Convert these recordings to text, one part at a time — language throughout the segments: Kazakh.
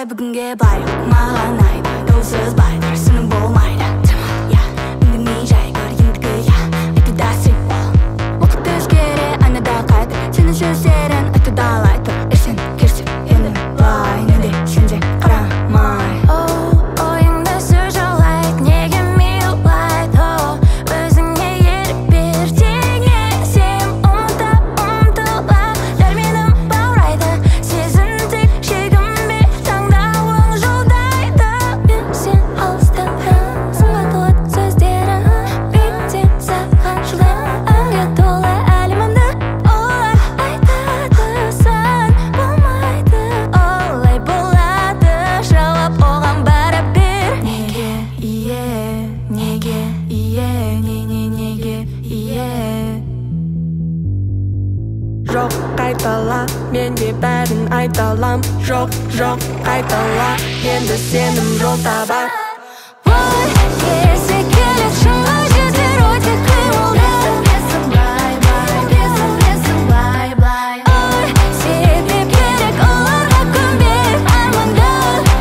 Олай бүгінге бай маған айда доусыз байды сының болмайды я үндемей жай көр ендігі я айтуда сен бол уақыт өзгере айнада қайта сенің сөздерің айтуда алай тұр ертең керсіп енді былай неде сен де қарамай ойыңда сөз жалайды неге милайды өзіңе ерік бер теңе сен ұмтыла дәрменім баурайды сезінтік шегінбе таңдауың жолдайды мен сен алыстан сынға толады сөздерің биіктен саған жылдамға толы әлемімді олар айтады сан болмайды олай болады жауап оған бәрібір неге неге неге жоқ қайтала мен де бәрін айталам жоқ қайтала енді сенім жол табар ой есі келет шыңға жетер өте қимылды ой себеп керек оларға көнбе арманды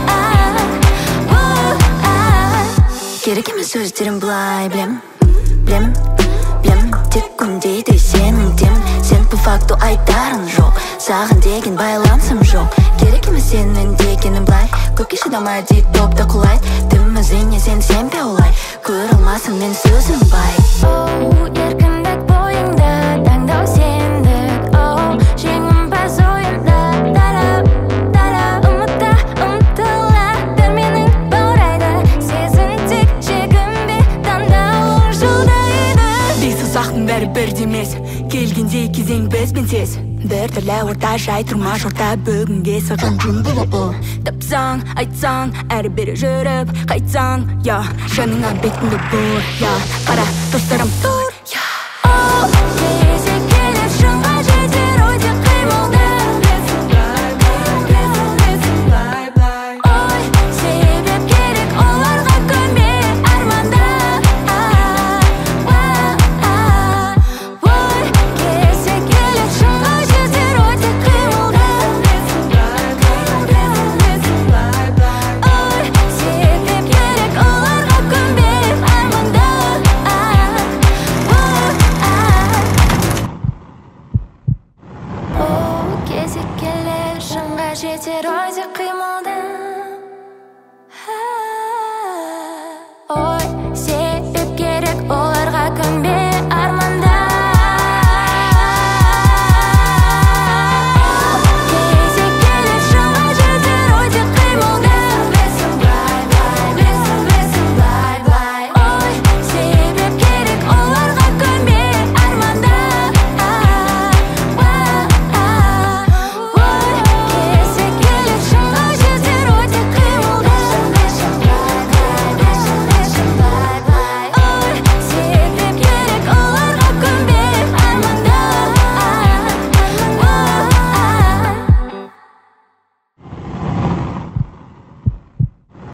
керек емес сөздерім былай білемін тек үндейді сенің демін сен по факту айтарың жоқ саған деген байланысым жоқ керек емес сенің дегенің былай көпке шыдамай дейді топта құлайды дым өзіңе сен сенбе олай көре алмасың мен сөзім бай еркіндік бойыңда таңдау сендік жеңімпаз ойымда дара ұмытыла дәрменің баурайды сезінтік шегінбе таңдауың жолдайды бейсұзақтың бәрі бірдей емес келгенде кезең бізбен тез бір түрлі орта жай тұрмаш орта бүгінге саған жұмбылы тапсаң айтсаң әрі-бері жүріп қайтсаң жаныңа бетіңді бұр қара достарым тұр